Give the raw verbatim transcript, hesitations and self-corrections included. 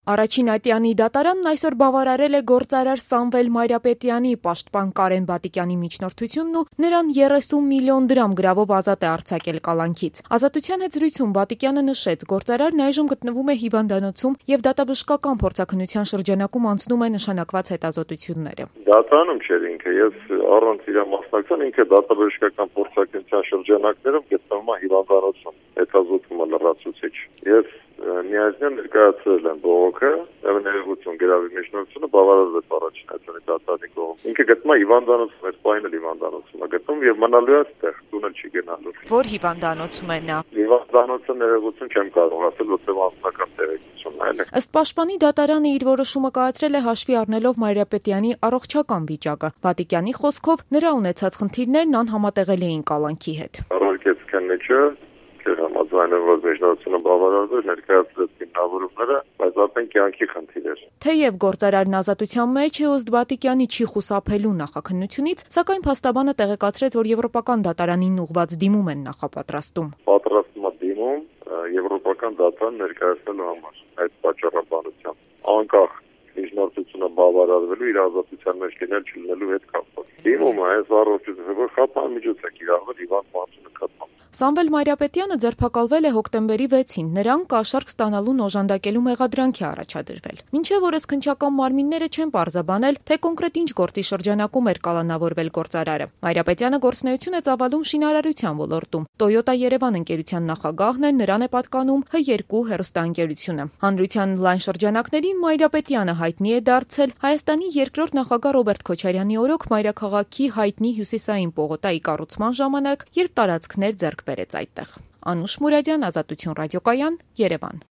Առաջին ատյանի դատարանն այսօր բավարարել է գործարար Սամվել Մայրապետյանի, պաշտպան Կարեն Բատիկյանի միջնորդությունն ու նրան երեսուն միլիոն դրամ գրավով ազատ է արձակել կալանքից։ Ազատության հետ զրույցում Բատիկյանը նշեց, գործարարն այժմ գտնվում է հիվանդանոցում եւ դատաբժշկական փորձաքննության շրջանակում անցնում է նշանակված հետազոտությունները։ Դատարանում չէր ինքը, ես առանց իր մասնակցության ինքը դատաբժշկական փորձաքննության շրջանակներում գտնվում է հիվանդանոցում, հետազոտումը լրացուցիչ։ Ես միայնակ ներկայացրել եմ բողոքը, ներողություն գրավի միջնորդությունը բավարարվեց առաջին ատյանի դատարանի կողմից։ Ինքը գտնվում է հիվանդանոցում, այս պահին էլ հիվանդանոցում է գտնվում եւ մնալու է այստեղ, տուն չի գնալու։ Որ հիվանդանոցում է նա։ Հիվանդանոցը ներողություն չեմ կարող ասել, որտեղ անձնական տեղեկությունն այլ է։ Ըստ պաշտպանի դատարանը իր որոշումը կայացրել է հաշվի առնելով Մայրապետյանի առողջական վիճակը։ Բատիկյանի խոսքով նրա ունեցած խնդիրներն անհամատեղելի էին կալանքի հետ։ Առարկեց քննիչը համաձայնված միջնորդությունը բավարարվել ներկայացրեց հիմնավորումները, բայց արդեն կյանքի խնդիր էր։ Թեև գործարարն ազատության մեջ է, ըստ Բատիկյանի չի խուսափելու նախաքննությունից, սակայն փաստաբանը տեղեկացրեց, որ եվրոպական դատարանին ուղղված դիմում են նախապատրաստում։ Պատրաստում է դիմում եվրոպական դատարան ներկայացնելու համար այդ պատճառաբանությամբ, անկախ միջնորդությունը բավարարվելու իր ազատության մեջ լինել չլինելու հետ կապված։ Դիմումը այս առողջությունը խափանմիջոց է կիրառվել հիվանդ մարդու նկատմամբ։ Սամվել Մայրապետյանը ձերբակալվել է հոկտեմբերի վեցին, նրան կաշառք ստանալուն օժանդակելու մեղադրանք է առաջադրվել։ Մինչև օրս քննչական մարմինները չեն պարզաբանել, թե կոնկրետ ինչ գործի շրջանակում էր կալանավորվել գործարարը։ Մայրապետյանը գործունեություն է ծավալում շինարարության ոլորտում։ Toyota Երևան ընկերության նախագահն է, նրան է պատկանում Հ երկու հեռուստաընկերությունը։ Հանրության լայն շրջանակներին Մայրապետյանը հայտնի է դարձել Հայաստանի երկրորդ նախագահ Ռոբերտ Քոչարյանի օրոք մայրաքաղաքի հայտնի հյուսիսային պողոտայի կառուցման ժամանակ, երբ տարածքներ ձեռք բերեց այդտեղ։ Անուշ Մուրադյան, Ազատություն ռադիոկայան, Երևան։